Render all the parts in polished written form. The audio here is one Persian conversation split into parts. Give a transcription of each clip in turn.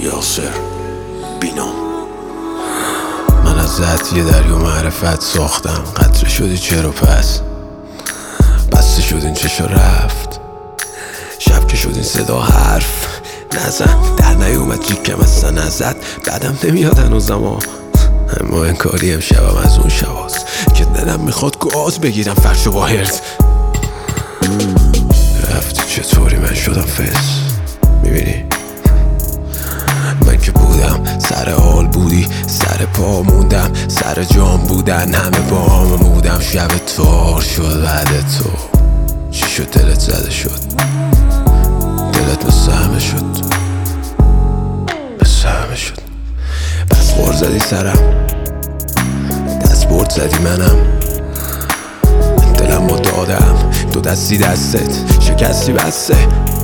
یاسر بینام. من ازت یه دریا معرفت ساختم، قطره شدی چرا پس بسته شد این چشا رفت، شب که شد این صدا حرف نزن، در نیومد جیکم اصلا ازت بعدم نمیاد هنوزم اما انکاری امشبم از اون شباست که دلم میخواد گاز بگیرم فرشو با هرز. رفتی چطوری من شدم فس، میبینی من که بودم سر حال بودی، سر پا موندم، سر جام بودن همه با هم بودم. شب تار شد بعد تو چی شد دلت زده شد، دلت مثل همه شد، مثل همه شد. بس خور زدی سرم، دست برد زدی منم، دلم رو دادم دو دستی دستت شکستی بسته.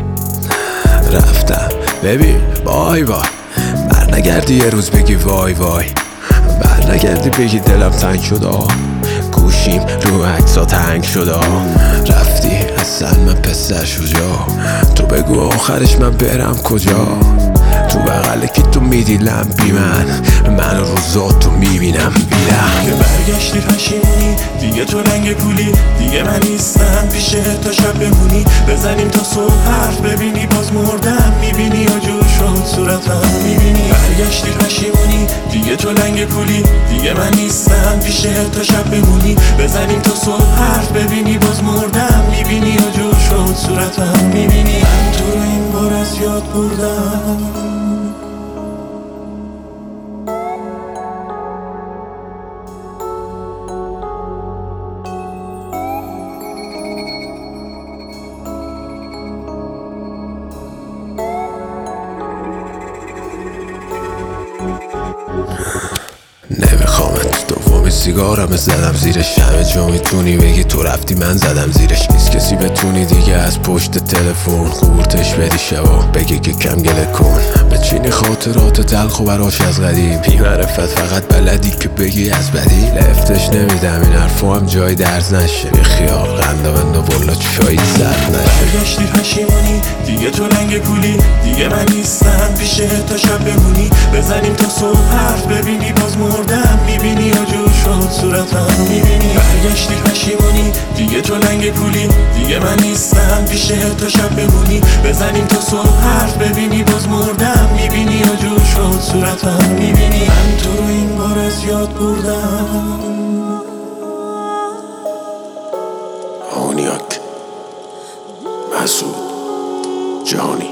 رفتم ببین وای وای، بر نگردی یه روز بگی وای وای، بر نگردی بگی دلم تنگ شد گوشیم رو عکسا تنگ شد رفتی اصلا من پسر شجاع، تو بگو آخرش من برم کجا، تو بغل که تو میدیلم بی من روزات تو میبینم بیرم. که برگشتی پشیمونی دیگه تو رنگ پولی، دیگه من نیستم پیشه تا شب بمونی، بزنیم تا صبح حرف ببینی باز مردم میبینی و جور شد صورتم میبینی. برگشتی پشیمونی دیگه تو رنگ پولی، دیگه من نیستم پیشه تا شب بمونی، بزنیم تا صبح حرف ببینی باز مردم میبینی و جور شد صورتم میبینی. من تو رو این بار از یاد بردم. نمیخوامت دومی سیگارم زدم زیرش، همه جا میتونی بگی تو رفتی من زدم زیرش، نیست کسی بتونی دیگه از پشت تلفن قورتش بدی شبا بگی که کم گله کن، بچینی خاطرات تلخ و براش از قدیم، بی معرفت فقط بلدی که بگی از بدی، لفتش نمیدم این حرفو هم جای درز نشه، بی خیال قنده بنده والا چایی زد نشه. برگشتی پشیمونی دیگه تو رنگ پولی، دیگه من نیستم پیشه تا شب بمونی، بزنیم تا صبح حرف ببینی باز مردم میبینی و جور شد صورتم میبینی. برگشتی پشیمونی دیگه تو رنگ پولی، دیگه من نیستم پیشه تا شب بمونی، بزنیم تا صبح حرف ببینی باز مردم میبینی و جور شد صورتم میبینی. من تو رو این بار از یاد بردم. آنیاک مسعود جهانی.